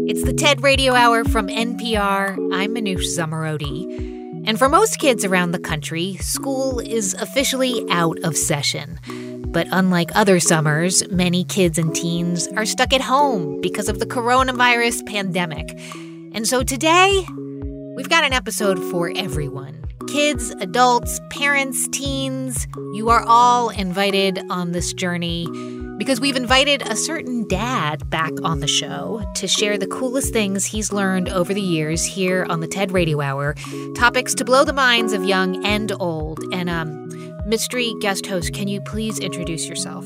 It's the TED Radio Hour from NPR. I'm Manoush Zomorodi. And for most kids around the country, school is officially out of session. But unlike other summers, many kids and teens are stuck at home because of the coronavirus pandemic. And so today, we've got an episode for everyone. Kids, adults, parents, teens, you are all invited on this journey because we've invited a certain dad back on the show to share the coolest things he's learned over the years here on the TED Radio Hour. Topics to blow the minds of young and old. And mystery guest host, can you please introduce yourself?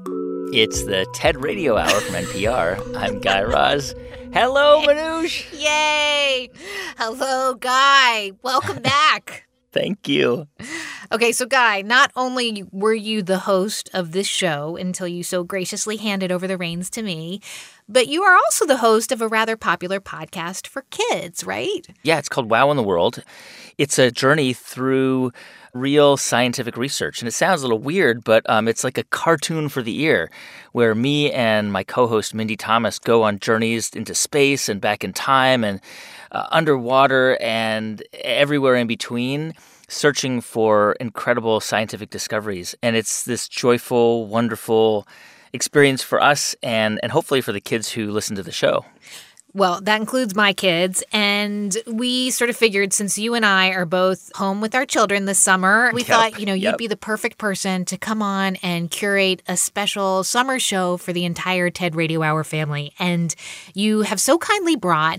It's the TED Radio Hour from NPR. I'm Guy Raz. Hello, Manoush. Yay! Hello, Guy. Welcome back. Thank you. Okay, so Guy, not only were you the host of this show until you so graciously handed over the reins to me, but you are also the host of a rather popular podcast for kids, right? Yeah, it's called Wow in the World. It's a journey through real scientific research. And it sounds a little weird, but it's like a cartoon for the ear where me and my co-host Mindy Thomas go on journeys into space and back in time and underwater and everywhere in between, searching for incredible scientific discoveries. And it's this joyful, wonderful experience for us and hopefully for the kids who listen to the show. Well, that includes my kids, and we sort of figured since you and I are both home with our children this summer, we thought, you'd be the perfect person to come on and curate a special summer show for the entire TED Radio Hour family. And you have so kindly brought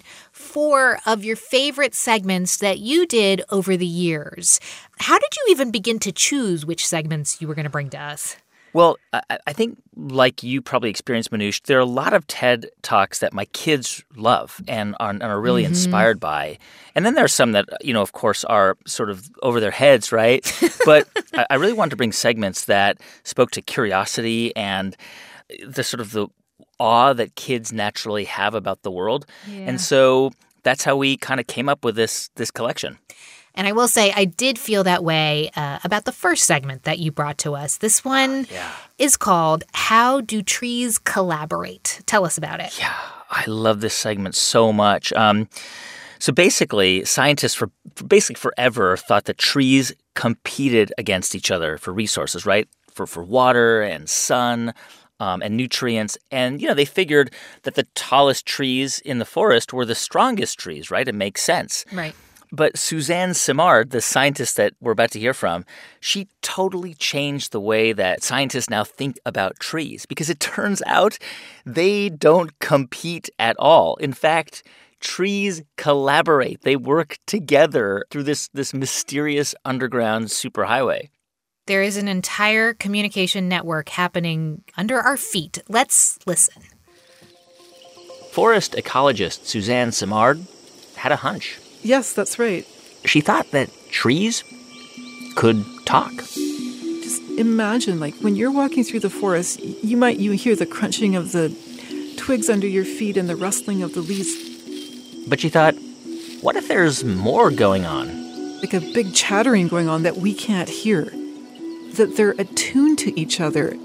4 of your favorite segments that you did over the years. How did you even begin to choose which segments you were going to bring to us? Well, I think like you probably experienced, Manoush, there are a lot of TED Talks that my kids love and are really inspired by. And then there are some that, of course, are sort of over their heads, right? But I really wanted to bring segments that spoke to curiosity and the sort of the awe that kids naturally have about the world. Yeah. And so that's how we kind of came up with this collection. And I will say I did feel that way about the first segment that you brought to us. This one is called How Do Trees Collaborate? Tell us about it. Yeah, I love this segment so much. So basically, scientists for forever thought that trees competed against each other for resources, right? For water and sun and nutrients. And, they figured that the tallest trees in the forest were the strongest trees, right? It makes sense. Right. But Suzanne Simard, the scientist that we're about to hear from, she totally changed the way that scientists now think about trees because it turns out they don't compete at all. In fact, trees collaborate. They work together through this mysterious underground superhighway. There is an entire communication network happening under our feet. Let's listen. Forest ecologist Suzanne Simard had a hunch. Yes, that's right. She thought that trees could talk. Just imagine, when you're walking through the forest, you hear the crunching of the twigs under your feet and the rustling of the leaves. But she thought, what if there's more going on? Like a big chattering going on that we can't hear. That they're attuned to each other.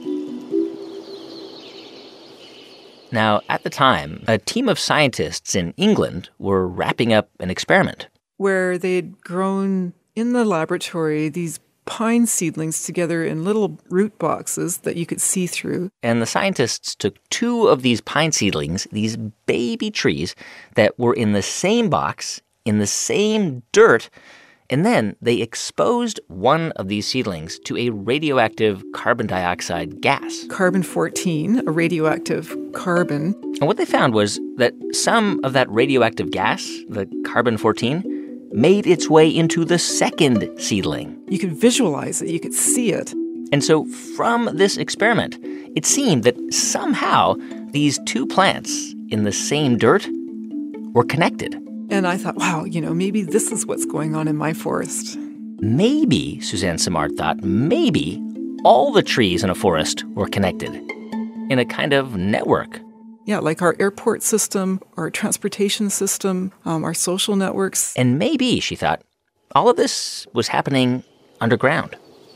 Now, at the time, a team of scientists in England were wrapping up an experiment. Where they'd grown in the laboratory these pine seedlings together in little root boxes that you could see through. And the scientists took 2 of these pine seedlings, these baby trees, that were in the same box, in the same dirt, and then they exposed one of these seedlings to a radioactive carbon dioxide gas. Carbon-14, a radioactive carbon. And what they found was that some of that radioactive gas, the carbon-14, made its way into the second seedling. You could visualize it. You could see it. And so from this experiment, it seemed that somehow these 2 plants in the same dirt were connected. And I thought, wow, maybe this is what's going on in my forest. Maybe, Suzanne Simard thought, maybe all the trees in a forest were connected in a kind of network. Yeah, like our airport system, our transportation system, our social networks. And maybe, she thought, all of this was happening underground.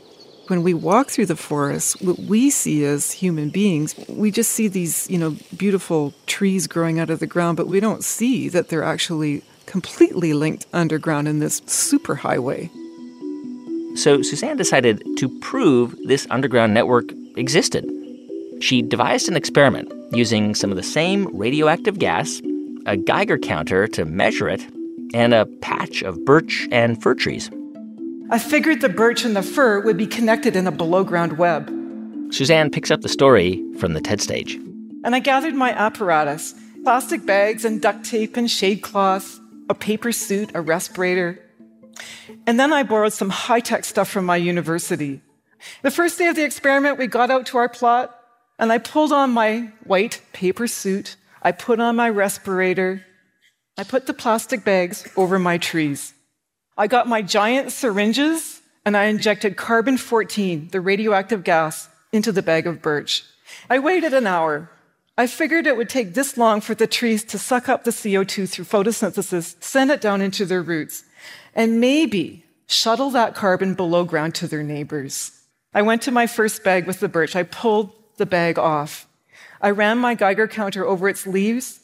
When we walk through the forest, what we see as human beings, we just see these, beautiful trees growing out of the ground, but we don't see that they're actually completely linked underground in this superhighway. So Suzanne decided to prove this underground network existed. She devised an experiment using some of the same radioactive gas, a Geiger counter to measure it, and a patch of birch and fir trees. I figured the birch and the fir would be connected in a below-ground web. Suzanne picks up the story from the TED stage. And I gathered my apparatus, plastic bags and duct tape and shade cloth, a paper suit, a respirator. And then I borrowed some high-tech stuff from my university. The first day of the experiment, we got out to our plot, and I pulled on my white paper suit. I put on my respirator. I put the plastic bags over my trees. I got my giant syringes, and I injected carbon-14, the radioactive gas, into the bag of birch. I waited an hour. I figured it would take this long for the trees to suck up the CO2 through photosynthesis, send it down into their roots, and maybe shuttle that carbon below ground to their neighbors. I went to my first bag with the birch. I pulled the bag off. I ran my Geiger counter over its leaves.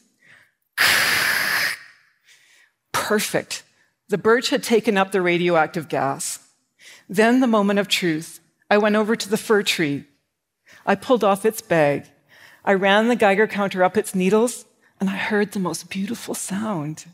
Perfect. The birch had taken up the radioactive gas. Then, the moment of truth, I went over to the fir tree. I pulled off its bag. I ran the Geiger counter up its needles, and I heard the most beautiful sound.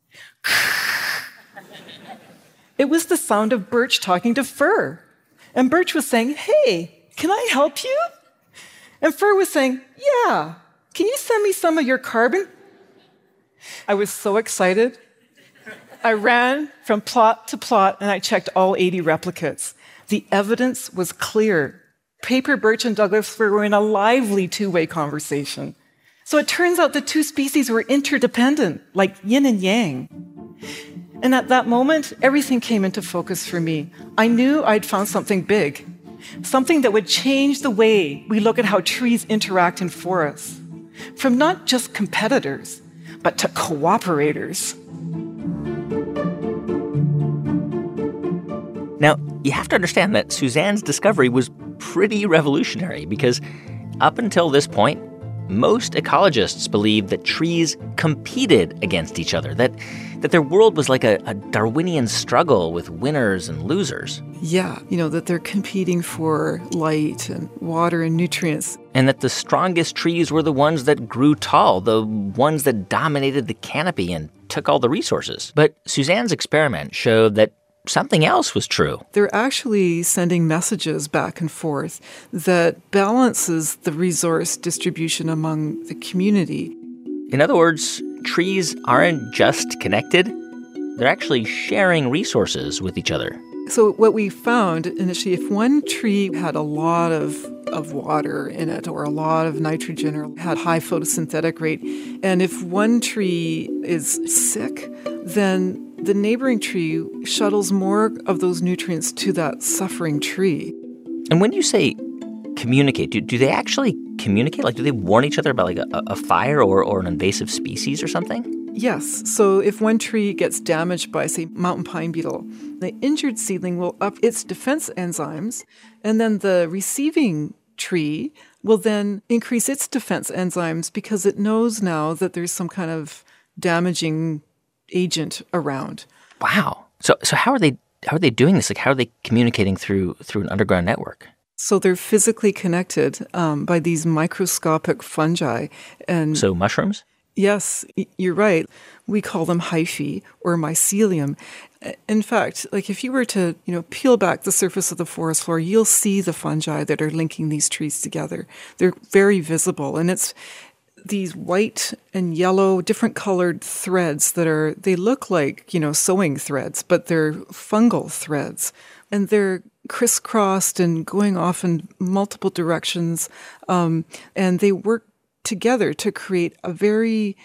It was the sound of birch talking to fir. And birch was saying, "Hey, can I help you?" And fir was saying, "Yeah, can you send me some of your carbon?" I was so excited. I ran from plot to plot, and I checked all 80 replicates. The evidence was clear. Paper birch and Douglas fir were in a lively two-way conversation. So it turns out the two species were interdependent, like yin and yang. And at that moment, everything came into focus for me. I knew I'd found something big, something that would change the way we look at how trees interact in forests, from not just competitors, but to cooperators. Now, you have to understand that Suzanne's discovery was pretty revolutionary because up until this point, most ecologists believed that trees competed against each other, that their world was like a Darwinian struggle with winners and losers. Yeah, that they're competing for light and water and nutrients. And that the strongest trees were the ones that grew tall, the ones that dominated the canopy and took all the resources. But Suzanne's experiment showed that something else was true. They're actually sending messages back and forth that balances the resource distribution among the community. In other words, trees aren't just connected, they're actually sharing resources with each other. So what we found initially, if one tree had a lot of water in it or a lot of nitrogen or had high photosynthetic rate, and if one tree is sick, then the neighboring tree shuttles more of those nutrients to that suffering tree. And when you say communicate, do they actually communicate? Like, do they warn each other about like a fire or an invasive species or something? Yes. So if one tree gets damaged by, say, mountain pine beetle, the injured seedling will up its defense enzymes, and then the receiving tree will then increase its defense enzymes because it knows now that there's some kind of damaging agent around. Wow. So how are they doing this? Like, how are they communicating through an underground network? So they're physically connected by these microscopic fungi. And so mushrooms? Yes, you're right. We call them hyphae or mycelium. In fact, like if you were to, peel back the surface of the forest floor, you'll see the fungi that are linking these trees together. They're very visible, and it's these white and yellow, different colored threads they look like, sewing threads, but they're fungal threads. And they're crisscrossed and going off in multiple directions. And they work together to create a very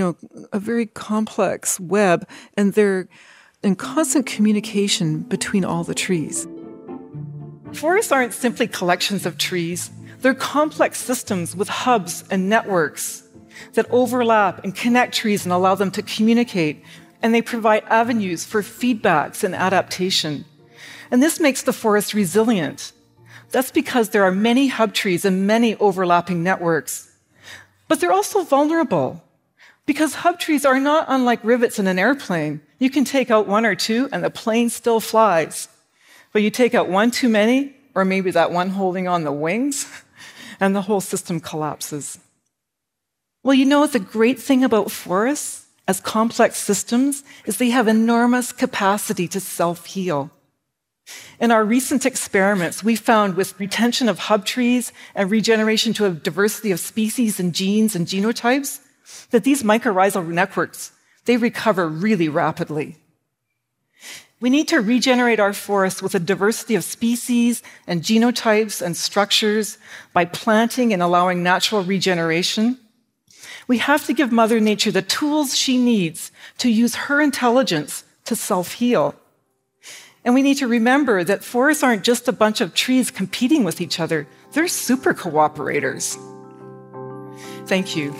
complex web. And they're in constant communication between all the trees. Forests aren't simply collections of trees. They're complex systems with hubs and networks that overlap and connect trees and allow them to communicate, and they provide avenues for feedbacks and adaptation. And this makes the forest resilient. That's because there are many hub trees and many overlapping networks. But they're also vulnerable because hub trees are not unlike rivets in an airplane. You can take out one or two and the plane still flies. But you take out one too many, or maybe that one holding on the wings, and the whole system collapses. Well, the great thing about forests as complex systems is they have enormous capacity to self-heal. In our recent experiments, we found with retention of hub trees and regeneration to a diversity of species and genes and genotypes, that these mycorrhizal networks, they recover really rapidly. We need to regenerate our forests with a diversity of species and genotypes and structures by planting and allowing natural regeneration. We have to give Mother Nature the tools she needs to use her intelligence to self-heal. And we need to remember that forests aren't just a bunch of trees competing with each other. They're super cooperators. Thank you.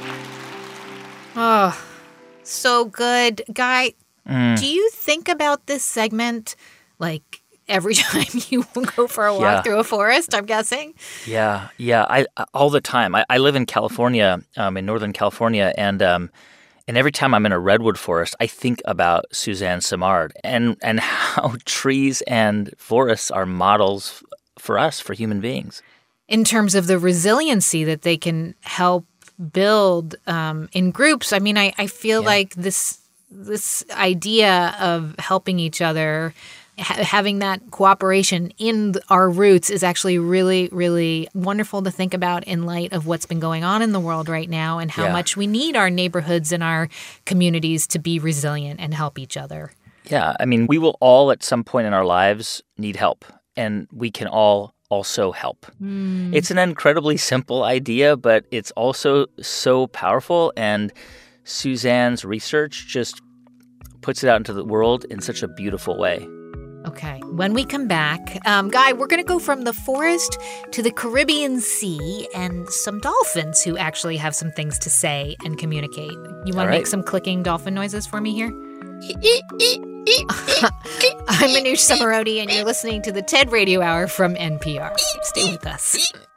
Oh, so good. Guy, do you think about this segment like every time you go for a walk through a forest, I'm guessing? Yeah. I all the time. I live in California, in Northern California, and every time I'm in a redwood forest, I think about Suzanne Simard and how trees and forests are models for us, for human beings. In terms of the resiliency that they can help build in groups. I mean, I feel like this idea of helping each other, having that cooperation in our roots is actually really, really wonderful to think about in light of what's been going on in the world right now and how much we need our neighborhoods and our communities to be resilient and help each other. Yeah, I mean, we will all at some point in our lives need help, and we can all also help. It's an incredibly simple idea, but it's also so powerful, and Suzanne's research just puts it out into the world in such a beautiful way. Okay, when we come back, Guy, we're going to go from the forest to the Caribbean Sea and some dolphins who actually have some things to say and communicate. You want to make some clicking dolphin noises for me here? I'm Manoush Zomorodi, and you're listening to the TED Radio Hour from NPR. Stay with us.